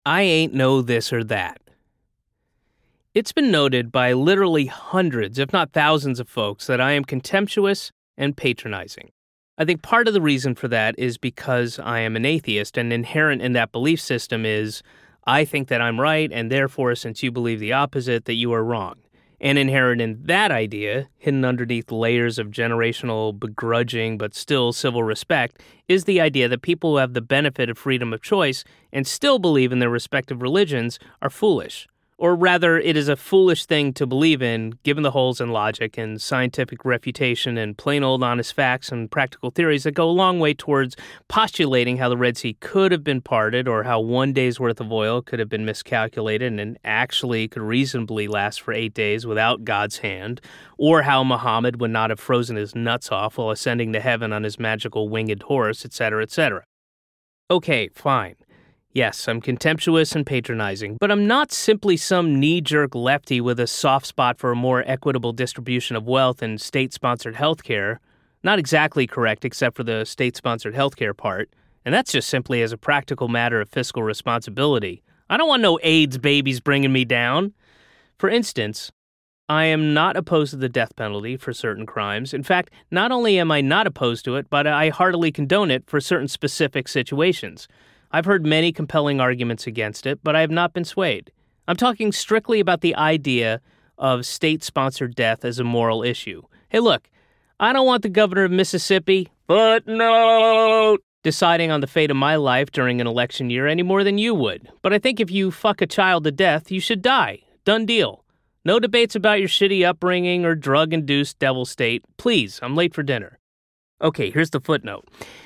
I ain't know this or that. It's been noted by literally hundreds, if not thousands of folks that I am contemptuous and patronizing. I think part of the reason for that is because I am an atheist, and inherent in that belief system is I think that I'm right, and therefore, since you believe the opposite, that you are wrong. And inherent in that idea, hidden underneath layers of generational begrudging but still civil respect, is the idea that people who have the benefit of freedom of choice and still believe in their respective religions are foolish. Or rather, it is a foolish thing to believe in, given the holes in logic and scientific refutation and plain old honest facts and practical theories that go a long way towards postulating how the Red Sea could have been parted, or how one day's worth of oil could have been miscalculated and actually could reasonably last for 8 days without God's hand, or how Muhammad would not have frozen his nuts off while ascending to heaven on his magical winged horse, etc., etc. Okay, fine. Yes, I'm contemptuous and patronizing, but I'm not simply some knee-jerk lefty with a soft spot for a more equitable distribution of wealth and state-sponsored healthcare. Not exactly correct except for the state-sponsored healthcare part, and that's just simply as a practical matter of fiscal responsibility. I don't want no AIDS babies bringing me down. For instance, I am not opposed to the death penalty for certain crimes. In fact, not only am I not opposed to it, but I heartily condone it for certain specific situations. I've heard many compelling arguments against it, but I have not been swayed. I'm talking strictly about the idea of state-sponsored death as a moral issue. Hey, look, I don't want the governor of Mississippi, footnote, deciding on the fate of my life during an election year any more than you would. But I think if you fuck a child to death, you should die. Done deal. No debates about your shitty upbringing or drug-induced devil state. Please, I'm late for dinner. Okay, here's the footnote.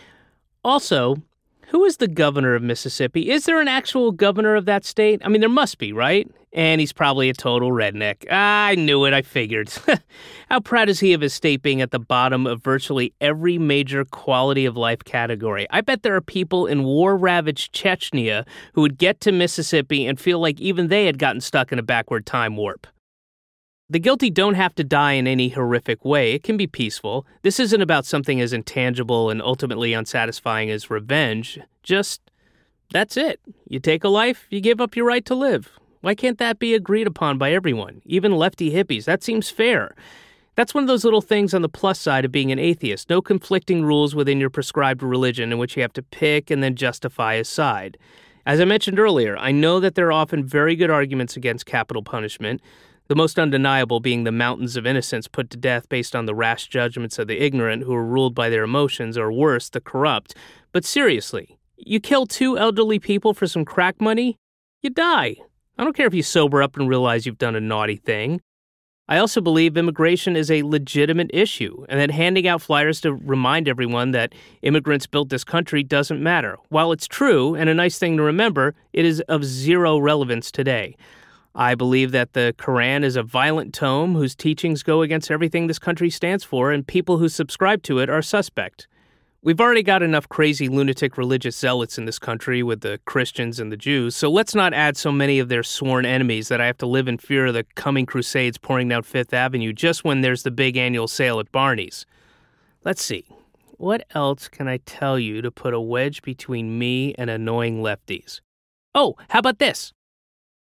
Also, who is the governor of Mississippi? Is there an actual governor of that state? I mean, there must be, right? And he's probably a total redneck. I knew it, I figured. How proud is he of his state being at the bottom of virtually every major quality of life category? I bet there are people in war-ravaged Chechnya who would get to Mississippi and feel like even they had gotten stuck in a backward time warp. The guilty don't have to die in any horrific way. It can be peaceful. This isn't about something as intangible and ultimately unsatisfying as revenge. Just, that's it. You take a life, you give up your right to live. Why can't that be agreed upon by everyone, even lefty hippies? That seems fair. That's one of those little things on the plus side of being an atheist. No conflicting rules within your prescribed religion in which you have to pick and then justify a side. As I mentioned earlier, I know that there are often very good arguments against capital punishment, the most undeniable being the mountains of innocents put to death based on the rash judgments of the ignorant who are ruled by their emotions, or worse, the corrupt. But seriously, you kill 2 elderly people for some crack money? You die. I don't care if you sober up and realize you've done a naughty thing. I also believe immigration is a legitimate issue, and that handing out flyers to remind everyone that immigrants built this country doesn't matter. While it's true, and a nice thing to remember, it is of zero relevance today. I believe that the Quran is a violent tome whose teachings go against everything this country stands for, and people who subscribe to it are suspect. We've already got enough crazy lunatic religious zealots in this country with the Christians and the Jews, so let's not add so many of their sworn enemies that I have to live in fear of the coming crusades pouring down Fifth Avenue just when there's the big annual sale at Barney's. Let's see. What else can I tell you to put a wedge between me and annoying lefties? Oh, how about this?